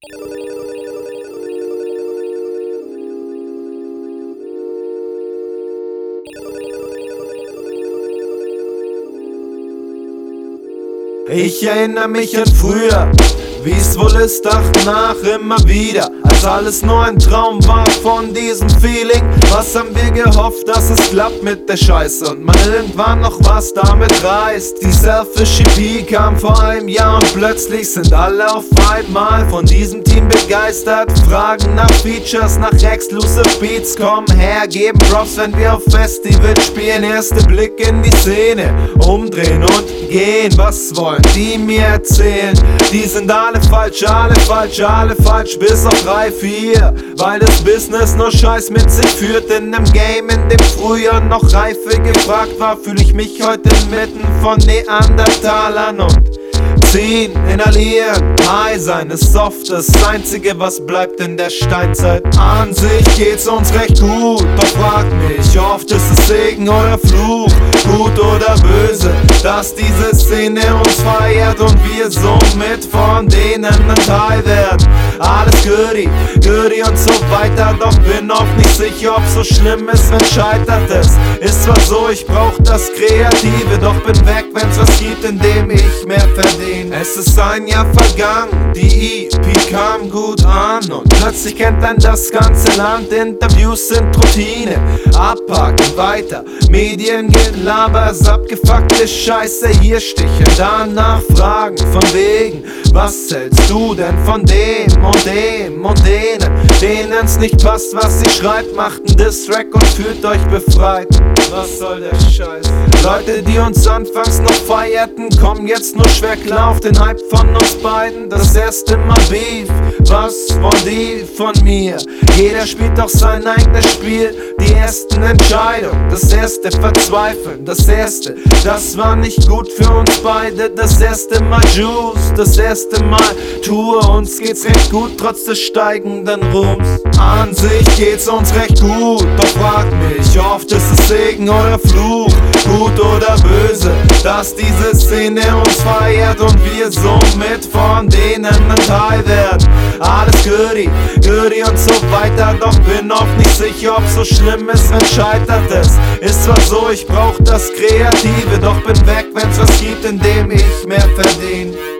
Ich erinnere mich an früher, wie's wohl ist, dachte nach immer wieder, als alles nur ein Traum war von diesem Feeling. Was haben wir gehofft, dass es klappt mit der Scheiße und man irgendwann noch was damit reißt. Die Selfish EP kam vor einem Jahr und plötzlich sind alle auf einmal von diesem Team begeistert. Fragen nach Features, nach Exclusive Beats, kommen her, geben Props, wenn wir auf Festivals spielen. Erster Blick in die Szene, umdrehen und gehen. Was wollen die mir erzählen? Die sind alle falsch, alle falsch, alle falsch, bis auf 3, 4, weil das Business nur Scheiß mit sich führt. In nem Game, in dem früher noch Reife gefragt war, fühl ich mich heute inmitten von Neandertalern und ziehen, inhalieren, high sein ist oft das Einzige, was bleibt in der Steinzeit. An sich geht's uns recht gut, doch frag mich, oft ist es Segen oder Fluch, gut oder böse, dass diese Szene uns feiert und wir somit von denen ein Teil werden. Alles Goodie, Goodie und so weiter, doch bin oft nicht sicher, ob so schlimm ist, wenn scheitert es. Ist zwar so, ich brauch das Kreative, doch bin weg, wenn's was gibt, in dem ich mehr verdiene. Es ist ein Jahr vergangen, die EP kam gut an und plötzlich kennt ein das ganze Land. Interviews sind Routine, abhaken, weiter, Mediengelaber, abgefuckte Scheiße, hier sticheln, danach fragen, von wegen, was hältst du denn von dem und dem und denen's nicht passt, was sie schreibt, macht ein Diss-Track und fühlt euch befreit. Was soll der Scheiß? Leute, die uns anfangs noch feierten, kommen jetzt nur schwer klar auf den Hype von uns beiden. Das erste Mal Beef, was wollen die von mir? Jeder spielt doch sein eigenes Spiel, die ersten Entscheidungen, das erste Verzweifeln, das erste, das war nicht gut für uns beide. Das erste Mal Juice, das erste Mal Tour, uns geht's recht gut, trotz des steigenden Ruhms. An sich geht's uns recht gut, doch frag mich, oft ist es Segen oder Fluch, gut oder böse, dass diese Szene uns feiert und wir somit von denen ein Teil werden. Alles Goodie, Goodie und so weiter, doch bin oft nicht sicher, ob so schlimm ist, wenn scheitert es. Ist zwar so, ich brauch das Kreative, doch bin weg, wenn's was gibt, in dem ich mehr verdiene.